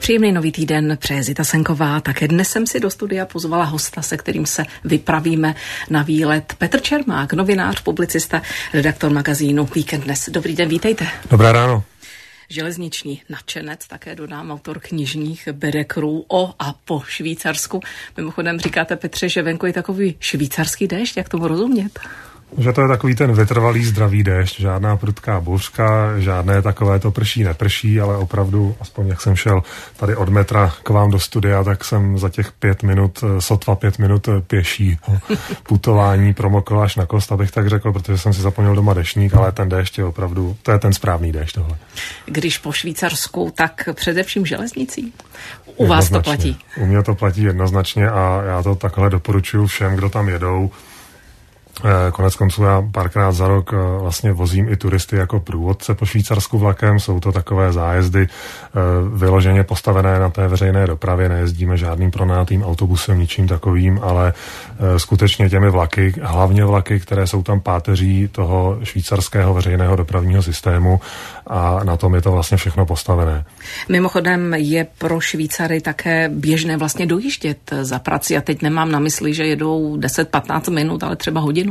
Příjemný nový týden přeje Zita Senková. Také dnes jsem si do studia pozvala hosta, se kterým se vypravíme na výlet. Petr Čermák, novinář, publicista, redaktor magazínu Víkend Dnes. Dobrý den, vítejte. Dobré ráno. Železniční nadšenec, také dodám, autor knižních bedekrů o a po Švýcarsku. Mimochodem říkáte, Petře, že venku je takový švýcarský déšť, jak tomu rozumět? Že to je takový ten vytrvalý zdravý déšť, žádná prudká bouřka, žádné takové to prší, neprší, ale opravdu, aspoň jak jsem šel tady od metra k vám do studia, tak jsem za těch 5 minut, sotva 5 minut pěší putování promokl až na kost, abych tak řekl, protože jsem si zapomněl doma deštník, ale ten déšť je opravdu, to je ten správný déšť tohle. Když po Švýcarsku, tak především železnicí? U vás to platí? U mě to platí jednoznačně a já to takhle doporučuji všem, kdo tam jedou. Konec konců já párkrát za rok vlastně vozím i turisty jako průvodce po Švýcarsku vlakem. Jsou to takové zájezdy vyloženě postavené na té veřejné dopravě. Nejezdíme žádným pronajatým autobusem, ničím takovým, ale skutečně těmi vlaky, hlavně vlaky, které jsou tam páteří toho švýcarského veřejného dopravního systému a na tom je to vlastně všechno postavené. Mimochodem je pro Švýcary také běžné vlastně dojíždět za prací a teď nemám na mysli, že jedou 10-15 minut, ale třeba hodinu.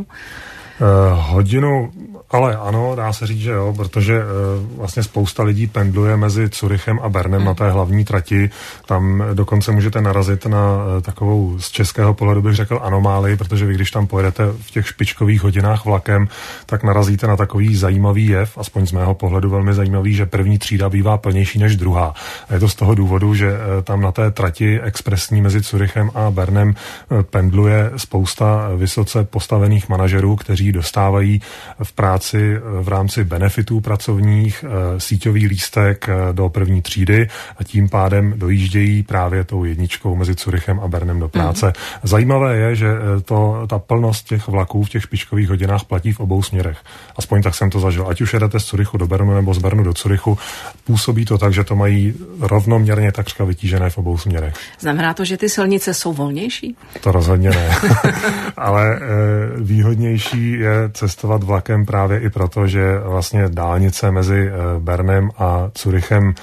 Hodinu, ale ano, dá se říct, že jo, protože vlastně spousta lidí pendluje mezi Curychem a Bernem na té hlavní trati. Tam dokonce můžete narazit na takovou z českého pohledu bych řekl anomálii, protože vy když tam pojedete v těch špičkových hodinách vlakem, tak narazíte na takový zajímavý jev, aspoň z mého pohledu velmi zajímavý, že první třída bývá plnější než druhá. A je to z toho důvodu, že tam na té trati expresní mezi Curychem a Bernem pendluje spousta vysoce postavených manažerů, kteří dostávají v práci v rámci benefitů pracovních síťový lístek do první třídy a tím pádem dojíždějí právě tou jedničkou mezi Curychem a Bernem do práce. Zajímavé je, že ta plnost těch vlaků v těch špičkových hodinách platí v obou směrech. Aspoň tak jsem to zažil. Ať už jedete z Curychu do Bernu nebo z Bernu do Curychu, působí to tak, že to mají rovnoměrně takřka vytížené v obou směrech. Znamená to, že ty silnice jsou volnější? To rozhodně ne. Ale výhodnější je cestovat vlakem právě i proto, že vlastně dálnice mezi Bernem a Curychem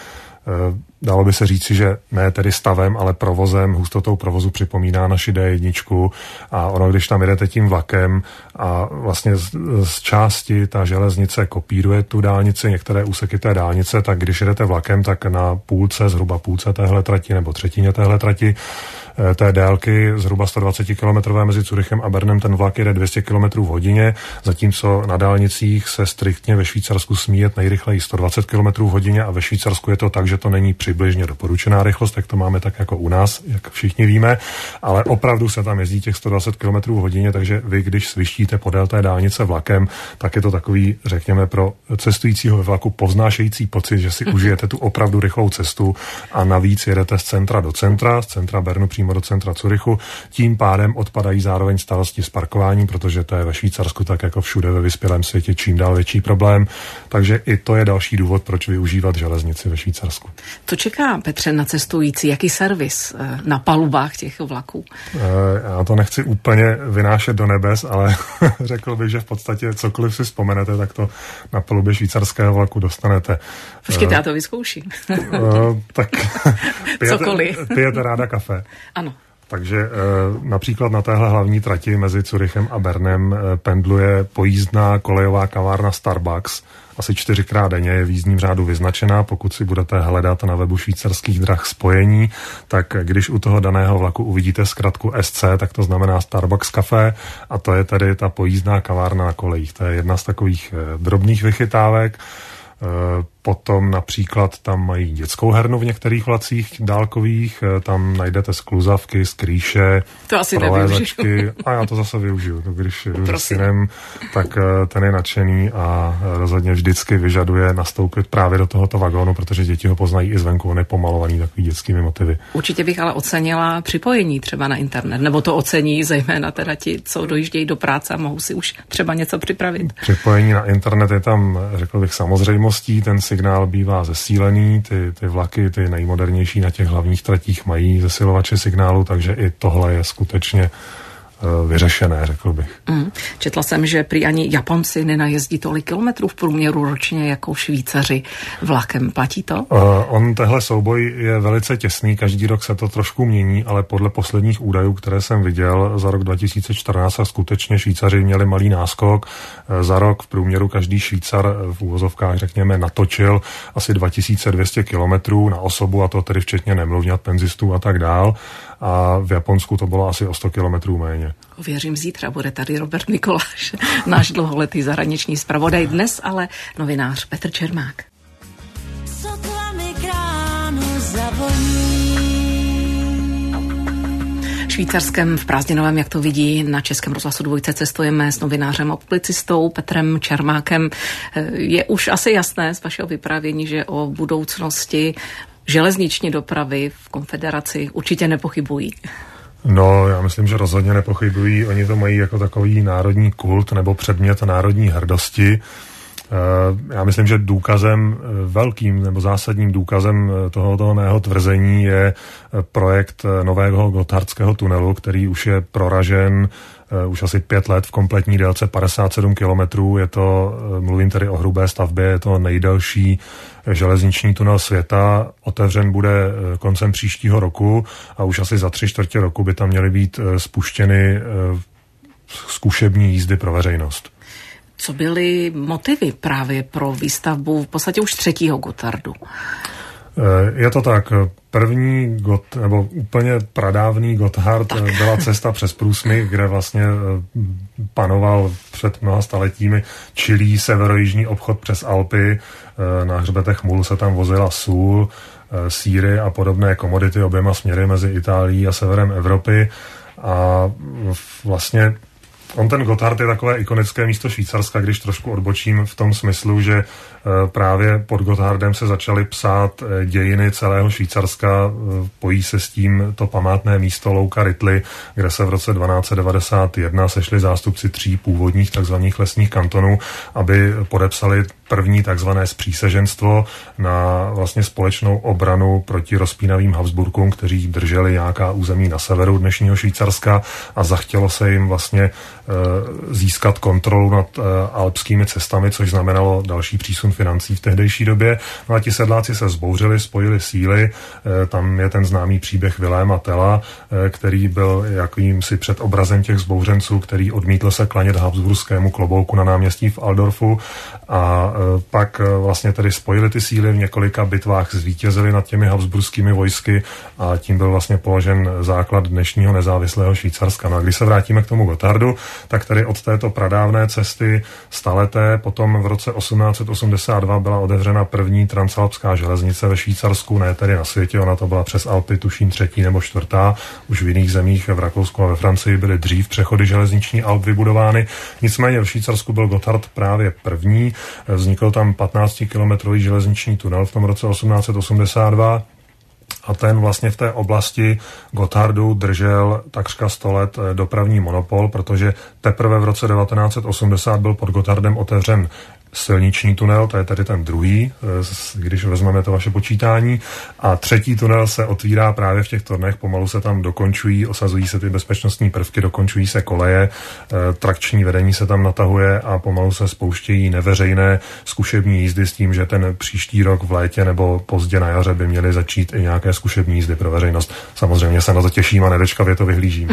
dalo by se říci, že ne tedy stavem, ale provozem, hustotou provozu připomíná naši D1 a ono, když tam jedete tím vlakem a vlastně z části ta železnice kopíruje tu dálnici, některé úseky té dálnice, tak když jedete vlakem, tak na zhruba půlce téhle trati nebo třetině téhle trati té délky zhruba 120 km mezi Curychem a Bernem ten vlak jede 200 km v hodině, zatímco na dálnicích se striktně ve Švýcarsku smí jet nejrychleji 120 km v hodině a ve Švýcarsku je to tak, že to není přibližně doporučená rychlost, tak to máme tak jako u nás, jak všichni víme, ale opravdu se tam jezdí těch 120 km v hodině, takže vy, když svištíte podél té dálnice vlakem, tak je to takový, řekněme, pro cestujícího ve vlaku povznášející pocit, že si užijete tu opravdu rychlou cestu a navíc jedete z centra do centra, z centra Bernu přímo do centra Curychu. Tím pádem odpadají zároveň starosti s parkováním, protože to je ve Švýcarsku tak jako všude ve vyspělém světě čím dál větší problém. Takže i to je další důvod, proč využívat železnici ve Švýcarsku. To čeká, Petře, na cestující? Jaký servis na palubách těch vlaků? Já to nechci úplně vynášet do nebes, ale řekl bych, že v podstatě cokoliv si vzpomenete, tak to na palubě švýcarského vlaku dostanete. Počkejte, já to vyzkouším. Tak pijete ráda kafe? Ano. Takže například na téhle hlavní trati mezi Curychem a Bernem pendluje pojízdná kolejová kavárna Starbucks. Asi 4krát denně je v jízdním řádu vyznačená. Pokud si budete hledat na webu švýcarských drah spojení, tak když u toho daného vlaku uvidíte zkratku SC, tak to znamená Starbucks Café a to je tedy ta pojízdná kavárna na kolejích. To je jedna z takových drobných vychytávek. Potom například tam mají dětskou hernu v některých vlacích dálkových, tam najdete skluzavky, skrýše, prolézačky a já to zase využiju. Když jdu s synem, tak ten je nadšený a rozhodně vždycky vyžaduje nastoupit právě do tohoto vagónu, protože děti ho poznají i zvenku, on je pomalovaný takový dětskými motivy. Určitě bych ale ocenila připojení třeba na internet, nebo to ocení zejména teda ti, co dojíždějí do práce a mohou si už třeba něco připravit. Připojení na internet je tam, řekl bych, samozřejmostí, ten signál bývá zesílený, ty vlaky, ty nejmodernější na těch hlavních tratích mají zesilovače signálu, takže i tohle je skutečně vyřešené, řekl bych. Četla jsem, že prý ani Japonci nenajezdí tolik kilometrů v průměru ročně jako Švýcaři vlakem. Platí to? On tehle souboj je velice těsný, každý rok se to trošku mění, ale podle posledních údajů, které jsem viděl za rok 2014, a skutečně Švýcaři měli malý náskok. Za rok v průměru každý Švýcar v úvozovkách, řekněme, natočil asi 2200 kilometrů na osobu, a to tedy včetně nemluvňat, penzistů a tak dál. A v Japonsku to bylo asi o 100 kilometrů méně. Věřím, zítra bude tady Robert Mikoláš, náš dlouholetý zahraniční zpravodaj, dnes ale novinář Petr Čermák. Švýcarskem v prázdninovém, jak to vidí, na Českém rozhlasu Dvojce cestujeme s novinářem a publicistou Petrem Čermákem. Je už asi jasné z vašeho vyprávění, že o budoucnosti železniční dopravy v Konfederaci určitě nepochybují. No, já myslím, že rozhodně nepochybují. Oni to mají jako takový národní kult nebo předmět národní hrdosti. Já myslím, že důkazem velkým nebo zásadním důkazem tohoto mého tvrzení je projekt nového Gotthardského tunelu, který už je proražen už asi 5 let v kompletní délce 57 kilometrů. Je to, mluvím tedy o hrubé stavbě, je to nejdelší železniční tunel světa. Otevřen bude koncem příštího roku a už asi za 3/4 roku by tam měly být spuštěny zkušební jízdy pro veřejnost. Co byly motivy právě pro výstavbu v podstatě už 3. Gothardu? Je to tak. První nebo úplně pradávný Gotthard byla cesta přes průsmyk, kde vlastně panoval před mnoha staletími čilý severojižní obchod přes Alpy. Na hřbetech mul se tam vozila sůl, sýry a podobné komodity oběma směry mezi Itálií a severem Evropy. A vlastně ten Gotthard je takové ikonické místo Švýcarska, když trošku odbočím v tom smyslu, že právě pod Gotthardem se začaly psát dějiny celého Švýcarska. Pojí se s tím to památné místo Louka Ritli, kde se v roce 1291 sešli zástupci 3 původních takzvaných lesních kantonů, aby podepsali první takzvané spříseženstvo na vlastně společnou obranu proti rozpínavým Habsburkům, kteří drželi nějaká území na severu dnešního Švýcarska, a zachtělo se jim vlastně získat kontrolu nad alpskými cestami, což znamenalo další přísun financí v tehdejší době. No a ti sedláci se vzbouřili, spojili síly. Tam je ten známý příběh Viléma Tella, který byl jakýmsi předobrazem těch vzbouřenců, který odmítl se klanět habsburskému klobouku na náměstí v Altdorfu, a pak vlastně tedy spojili ty síly, v několika bitvách zvítězili nad těmi habsburskými vojsky a tím byl vlastně položen základ dnešního nezávislého Švýcarska. No a když se vrátíme k tomu Gotthardu, tak tedy od této pradávné cesty staleté potom v roce 1882 byla otevřena první transalpská železnice ve Švýcarsku, ne tedy na světě, ona to byla přes Alpy, tuším 3. nebo 4. Už v jiných zemích, v Rakousku a ve Francii byly dřív přechody železniční Alp vybudovány. Nicméně v Švýcarsku byl Gotthard právě první. Vznikl tam 15-kilometrový železniční tunel v tom roce 1882. A ten vlastně v té oblasti Gotthardu držel takřka 100 let dopravní monopol, protože teprve v roce 1980 byl pod Gotthardem otevřen silniční tunel, to je tady ten druhý, když vezmeme to vaše počítání. A 3. tunel se otvírá právě v těchto dnech, pomalu se tam dokončují, osazují se ty bezpečnostní prvky, dokončují se koleje, trakční vedení se tam natahuje a pomalu se spouštějí neveřejné zkušební jízdy s tím, že ten příští rok v létě nebo pozdě na jaře by měly začít i nějaké zkušební jízdy pro veřejnost. Samozřejmě se na to těším a nedočkavě to vyhlížím.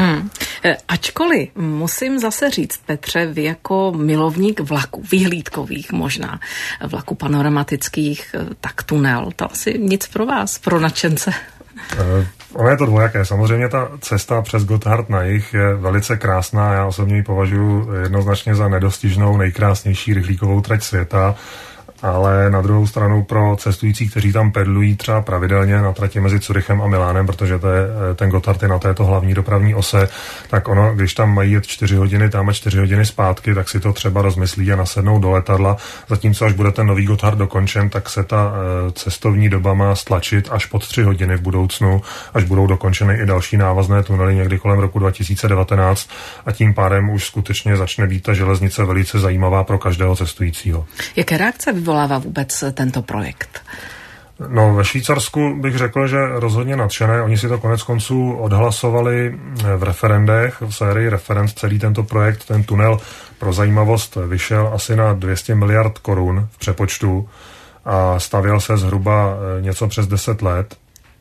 Ačkoliv musím zase říct, Petře, vy jako milovník vlaků, vyhlídkových možná, vlaků panoramatických, tak tunel, to asi nic pro vás, pro nadšence. Ono je to dvojaké. Samozřejmě ta cesta přes Gotthard na jih je velice krásná. Já osobně ji považuji jednoznačně za nedostižnou, nejkrásnější rychlíkovou trať světa. Ale na druhou stranu pro cestující, kteří tam pedlují třeba pravidelně na trati mezi Curychem a Milánem, protože to je, ten Gotthard je na této hlavní dopravní ose, tak ono, když tam mají jet 4 hodiny tam a 4 hodiny zpátky, tak si to třeba rozmyslí a nasednou do letadla. Zatímco až bude ten nový Gotthard dokončen, tak se ta cestovní doba má stlačit až pod 3 hodiny v budoucnu, až budou dokončeny i další návazné tunely někdy kolem roku 2019 a tím pádem už skutečně začne být ta železnice velice zajímavá pro každého cestujícího. Jaké reakce vyvolává vůbec tento projekt? No, ve Švýcarsku bych řekl, že rozhodně nadšené. Oni si to konec konců odhlasovali v referendech, v sérii referend. Celý tento projekt, ten tunel pro zajímavost vyšel asi na 200 miliard korun v přepočtu a stavěl se zhruba něco přes 10 let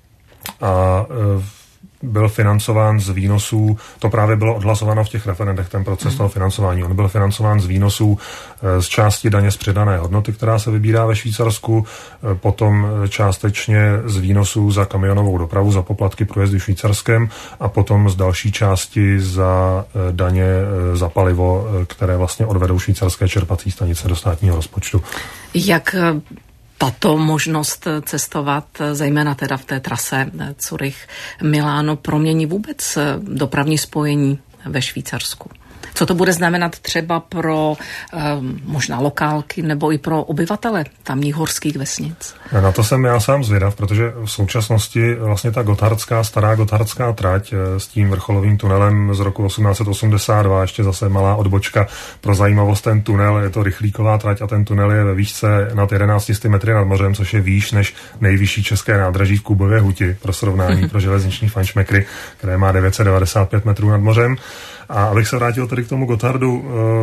a byl financován z výnosů, to právě bylo odhlasováno v těch referendech, ten proces toho financování. On byl financován z výnosů z části daně z přidané hodnoty, která se vybírá ve Švýcarsku, potom částečně z výnosů za kamionovou dopravu, za poplatky průjezdy Švýcarskem a potom z další části za daně za palivo, které vlastně odvedou švýcarské čerpací stanice do státního rozpočtu. Jak tato možnost cestovat, zejména teda v té trase Curych-Miláno, promění vůbec dopravní spojení ve Švýcarsku? Co to bude znamenat třeba pro možná lokálky nebo i pro obyvatele tamních horských vesnic? Na to jsem já sám zvědav, protože v současnosti vlastně ta stará gothardská trať s tím vrcholovým tunelem z roku 1882, ještě zase malá odbočka pro zajímavost, ten tunel, je to rychlíková trať a ten tunel je ve výšce nad 1100 metry nad mořem, což je výš než nejvyšší české nádraží v Kubově Huti, pro srovnání pro železniční fajnšmekry, které má 995 metrů nad mořem. A abych se vrátil tedy k tomu Gothardu,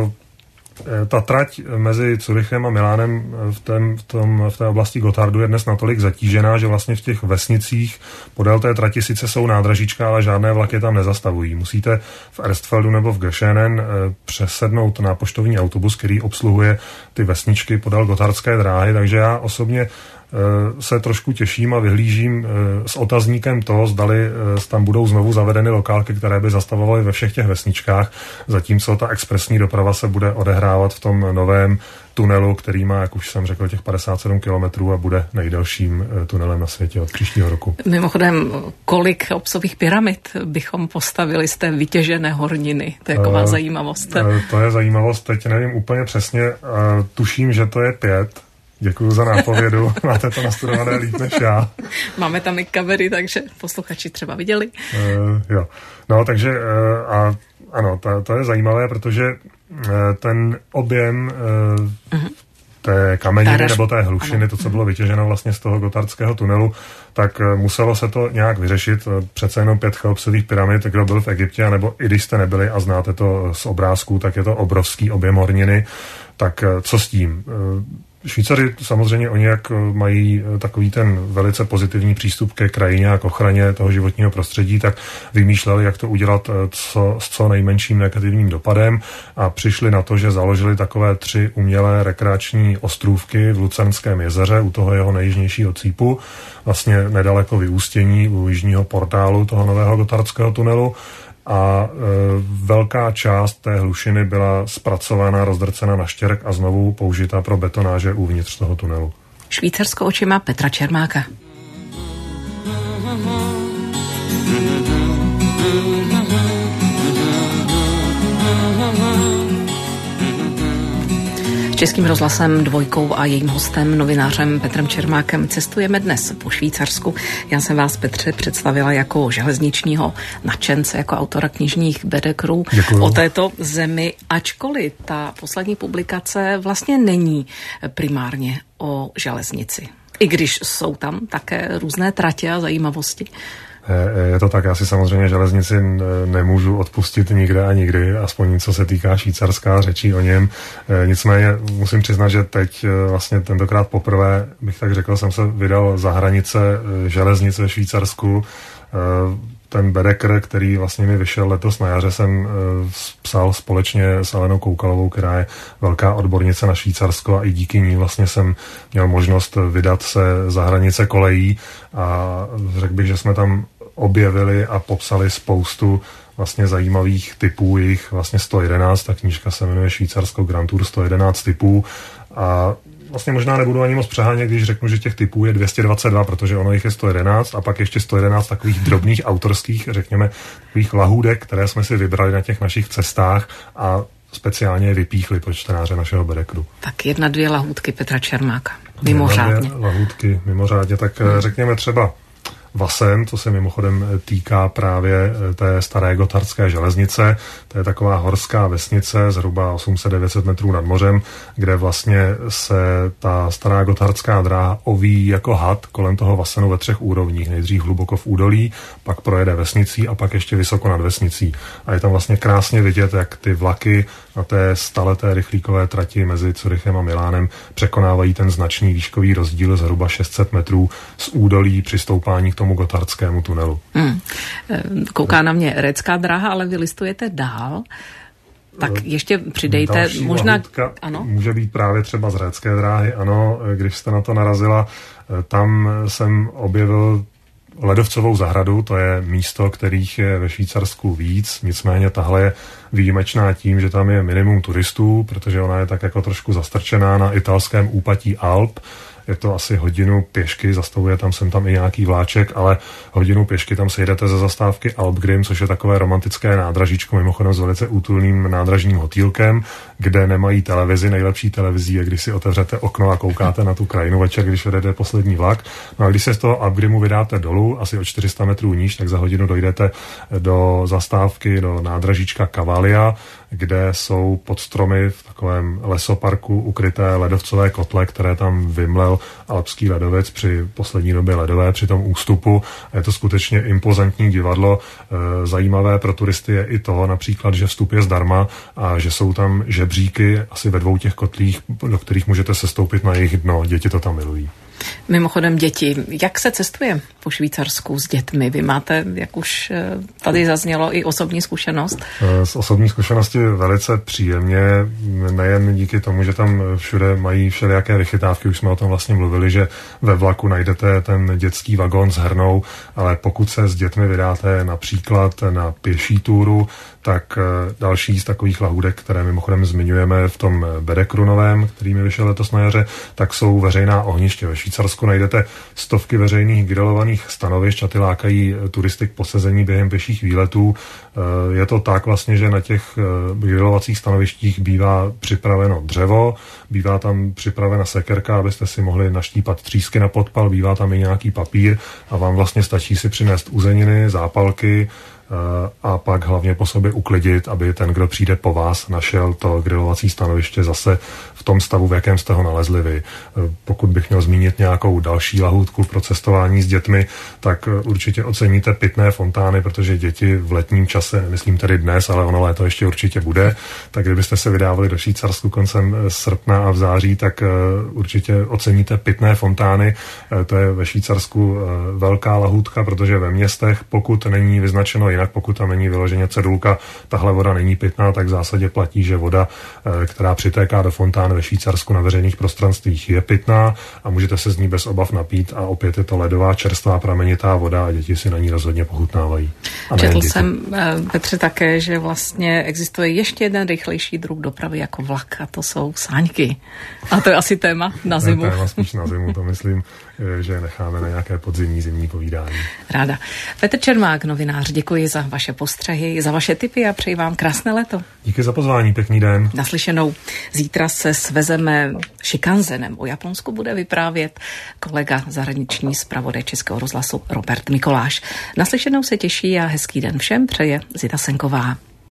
ta trať mezi Curychem a Milánem v té oblasti Gothardu je dnes natolik zatížená, že vlastně v těch vesnicích podél té trati sice jsou nádražíčka, ale žádné vlaky tam nezastavují. Musíte v Erstfeldu nebo v Göschenen přesednout na poštovní autobus, který obsluhuje ty vesničky podél gotthardské dráhy, takže já osobně se trošku těším a vyhlížím s otazníkem to, zdali tam budou znovu zavedeny lokálky, které by zastavovaly ve všech těch vesničkách, zatímco ta expresní doprava se bude odehrávat v tom novém tunelu, který má, jak už jsem řekl, těch 57 kilometrů a bude nejdelším tunelem na světě od příštího roku. Mimochodem, kolik obsových pyramid bychom postavili z té vytěžené horniny? To je taková zajímavost. To je zajímavost, teď nevím úplně přesně, tuším, že to je 5. Děkuju za nápovědu, máte to nastudované líp než já. Máme tam i kamery, takže posluchači třeba viděli. Jo, no takže ano, to je zajímavé, protože ten objem té kameniny nebo té hlušiny, to, co bylo vytěženo vlastně z toho gotthardského tunelu, tak muselo se to nějak vyřešit. Přece jenom 5 Cheopsových pyramid, kdo byl v Egyptě, nebo i když jste nebyli a znáte to z obrázků, tak je to obrovský objem horniny. Tak co s tím? Švýcaři samozřejmě oni jak mají takový ten velice pozitivní přístup ke krajině a k ochraně toho životního prostředí, tak vymýšleli, jak to udělat s co nejmenším negativním dopadem a přišli na to, že založili takové 3 umělé rekreační ostrůvky v Lucernském jezeře u toho jeho nejjižnějšího cípu, vlastně nedaleko vyústění u jižního portálu toho nového gotthardského tunelu. A velká část té hlušiny byla zpracována, rozdrcena na štěrk a znovu použita pro betonáže uvnitř toho tunelu. Švýcarsko očima Petra Čermáka. S Českým rozhlasem Dvojkou a jejím hostem, novinářem Petrem Čermákem, cestujeme dnes po Švýcarsku. Já jsem vás, Petře, představila jako železničního nadšence, jako autora knižních bedekrů o této zemi, ačkoliv ta poslední publikace vlastně není primárně o železnici. I když jsou tam také různé tratě a zajímavosti. Je to tak, já si samozřejmě železnici nemůžu odpustit nikde a nikdy, aspoň co se týká Švýcarska, řečí o něm. Nicméně musím přiznat, že teď vlastně tentokrát poprvé, bych tak řekl, jsem se vydal za hranice železnice ve Švýcarsku. Ten Bedeker, který vlastně mi vyšel letos na jaře, jsem psal společně s Alenou Koukalovou, která je velká odbornice na Švýcarsko a i díky ní vlastně jsem měl možnost vydat se za hranice kolejí a řekl bych, že jsme tam objevili a popsali spoustu vlastně zajímavých typů, jich vlastně 111, ta knížka se jmenuje Švýcarsko Grand Tour 111 typů a vlastně možná nebudu ani moc přehánět, když řeknu, že těch typů je 222, protože ono jich je 111 a pak ještě 111 takových drobných autorských, řekněme, takových lahůdek, které jsme si vybrali na těch našich cestách a speciálně je vypíchli pro čtenáře našeho Bedekru. Tak 1-2 lahůdky Petra Čermáka. Mimořádně. 1-2 lahůdky mimořádně, tak řekněme třeba Vasen, co se mimochodem týká právě té staré gotthardské železnice. To je taková horská vesnice, zhruba 800-900 metrů nad mořem, kde vlastně se ta stará gothardská dráha oví jako had kolem toho Vasenu ve 3 úrovních. Nejdřív hluboko v údolí, pak projede vesnicí a pak ještě vysoko nad vesnicí. A je tam vlastně krásně vidět, jak ty vlaky na té staleté rychlíkové trati mezi Curychem a Milánem překonávají ten značný výškový rozdíl zhruba 600 metrů z údolí při stoupání k tomu gothardskému tunelu. Kouká na mě Récká dráha, ale vy listujete dál. Tak ještě přidejte, další možná... Ano? Může být právě třeba z Récké dráhy, ano, když jste na to narazila, tam jsem objevil ledovcovou zahradu, to je místo, kterých je ve Švýcarsku víc, nicméně tahle je výjimečná tím, že tam je minimum turistů, protože ona je tak jako trošku zastrčená na italském úpatí Alp. Je to asi hodinu pěšky, zastavuje tam sem tam i nějaký vláček, ale hodinu pěšky tam sejdete ze zastávky Alpgrim, což je takové romantické nádražíčko, mimochodem s velice útulným nádražním hotýlkem, kde nemají televizi. Nejlepší televizí je, když si otevřete okno a koukáte na tu krajinu večer, když jedete poslední vlak. No a když se z toho Alpgrimu vydáte dolů, asi o 400 metrů níž, tak za hodinu dojdete do zastávky, do nádražíčka Cavalia, kde jsou pod stromy v takovém lesoparku ukryté ledovcové kotle, které tam vymlel alpský ledovec při poslední době ledové, při tom ústupu. A je to skutečně impozantní divadlo. Zajímavé pro turisty je i to, například, že vstup je zdarma a že jsou tam žebříky asi ve 2 těch kotlích, do kterých můžete sestoupit na jejich dno. Děti to tam milují. Mimochodem děti, jak se cestuje po Švýcarsku s dětmi? Vy máte, jak už tady zaznělo, i osobní zkušenost? Z osobní zkušenosti velice příjemně, nejen díky tomu, že tam všude mají všelijaké vychytávky, už jsme o tom vlastně mluvili, že ve vlaku najdete ten dětský vagón s hernou, ale pokud se s dětmi vydáte například na pěší túru, tak další z takových lahůdek, které mimochodem zmiňujeme v tom Bedekrunovém, který mi vyšel letos na jaře, tak jsou veřejná ohniště. Ve Švýcarsku najdete stovky veřejných grilovaných stanovišť a ty lákají turisty k posezení během pěších výletů. Je to tak vlastně, že na těch grilovacích stanovištích bývá připraveno dřevo, bývá tam připravena sekerka, abyste si mohli naštípat třísky na podpal, bývá tam i nějaký papír a vám vlastně stačí si přinést uzeniny, zápalky, a pak hlavně po sobě uklidit, aby ten, kdo přijde po vás, našel to grilovací stanoviště zase v tom stavu, v jakém jste ho nalezli vy. Pokud bych měl zmínit nějakou další lahůdku pro cestování s dětmi, tak určitě oceníte pitné fontány, protože děti v letním čase, nemyslím tedy dnes, ale ono léto ještě určitě bude, tak kdybyste se vydávali do Švýcarsku koncem srpna a v září, tak určitě oceníte pitné fontány. To je ve Švýcarsku velká lahůdka, protože ve městech, pokud není vyznačeno jinak, pokud tam není vyloženě cedulka, tahle voda není pitná, tak v zásadě platí, že voda, která přitéká do fontán ve Švýcarsku na veřejných prostranstvích, je pitná a můžete se z ní bez obav napít a opět je to ledová, čerstvá, pramenitá voda a děti si na ní rozhodně pochutnávají. Četl jsem, Petře, také, že vlastně existuje ještě jeden rychlejší druh dopravy jako vlak a to jsou sáňky. A to je asi téma na zimu. Téma spíš na zimu, to myslím, že necháme na nějaké podzimní zimní povídání. Ráda. Petr Čermák, novinář, děkuji za vaše postřehy, za vaše tipy a přeji vám krásné léto. Díky za pozvání, pěkný den. Naslyšenou. Zítra se svezeme Šikanzenem. O Japonsku bude vyprávět kolega zahraniční zpravodaj Českého rozhlasu Robert Mikoláš. Naslyšenou se těší a hezký den všem přeje Zita Senková.